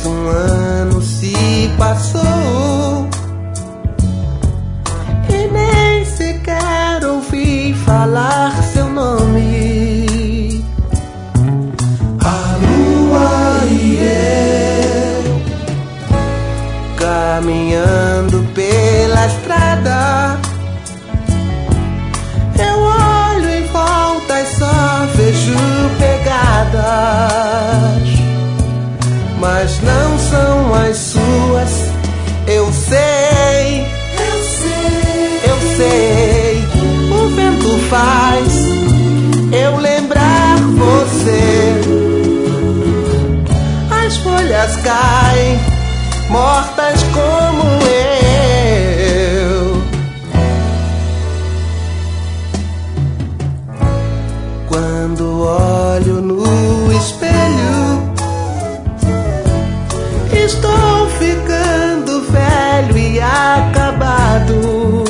Mais um ano se passou e nem sequer ouvi falar seu nome. A lua e eu, caminhando pela estrada, eu olho em volta e só vejo pegadas, mas não são as suas. Eu sei, eu sei. O vento faz eu lembrar você. As folhas caem, mortas como eu. Quando olho no espelho, estou ficando velho e acabado.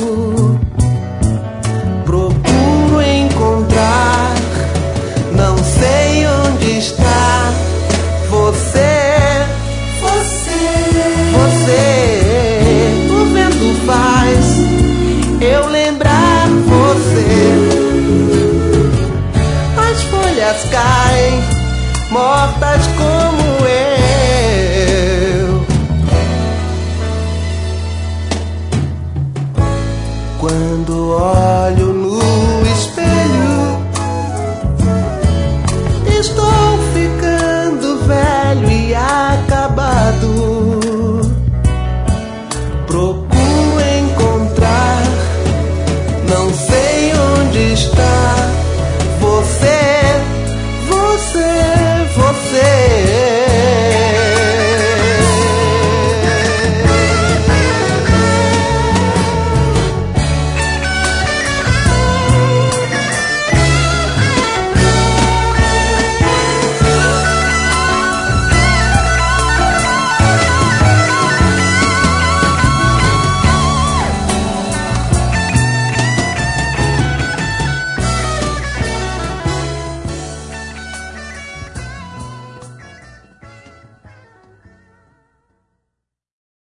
Procuro encontrar, não sei onde está você, você. O vento faz eu lembrar você. As folhas caem, mortas como eu. Quando olho no espelho, estou